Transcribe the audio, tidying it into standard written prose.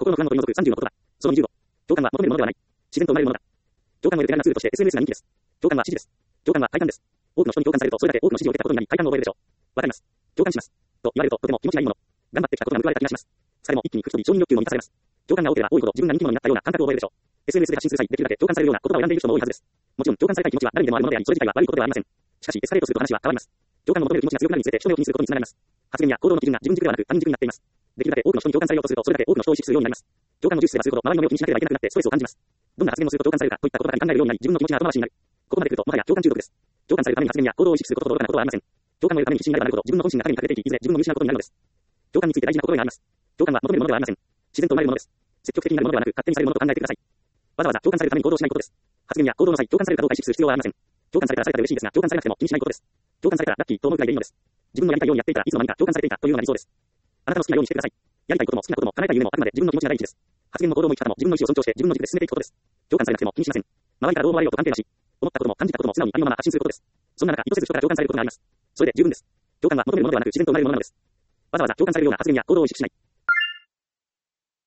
心の不安を取り除く30のことだ。その20を。共感は求めるものではない。自然と生まれるものだ。共感を得る手軽なツールとして SNS が人気です。共感は支持です。共感は快感です。多くの人に共感されると、それだけ多くの支持を得たことになり、快感を覚えるでしょう。わかります。共感します。と言われると、とても気持ちがいいもの。頑張ってきたことが報われた気がします。疲れも一気に吹き飛び、承認欲求も満たされます。共感が多ければ多いほど自分が人気者になったような感覚を覚えるでしょう。SNS で発信する際、できるだけ共感されるような言葉を選んでいる人も多いはずです。もちろん共感されたい気持ちは誰にでもあるものであり、それ自体は悪いことではありません。しかし、エスカレートすると話は変わります。共感を求める気持ちが強くなるにつれて、人目を気にすることにつながります。発言や行動の基準が自分軸ではなく他人軸になっています。できるだけ多くの人に共感されようとすると、それだけ多くの人を意識するようになります。共感を重視すればするほど、周りの目を気にしなければいけなくなってストレスを感じます。どんな発言をすると共感されるかといったことばかり考えるようになり、自分の気持ちが後回しになる。ここまで来ると、もはや共感中毒です。共感されるために発言や行動を意識することと愚かなことはありません。共感を得るために必死になればなるほど、自分の本心が影に隠れていき、いずれ自分の見失うことになるのです。共感について大事な心得があります。共感は求めるものではありません。自然と生まれるものです。積極的になるものではなく、勝手にされるものと考えてください。わざわざ共感されるために行動しないことです。発言や行動の際、共感されるかどうか意識する必要はありません。共感されたらされたで嬉しいですが、共感されなくても気にしないことです。共感されたらラッキーと思うくらいでいいのです。自分のやりたいようにやっていたらいつの間にか共感されていたというのが理想です。あなたの好きなようにしてください。やりたいことも好きなことも叶えたい夢もあくまで自分の気持ちが第一です。発言も行動も生き方も自分の意思を尊重して自分の軸で進めていくことです。共感されなくても気にしません。周りからどう思われようと関係なし。思ったことも感じたことも素直にありのまま発信することです。そんな中、意図せず人から共感されることがあります。それで十分です。共感は求めるものではなく自然と生まれるものなのです。わざわざ共感されるような発言や行動を意識しない。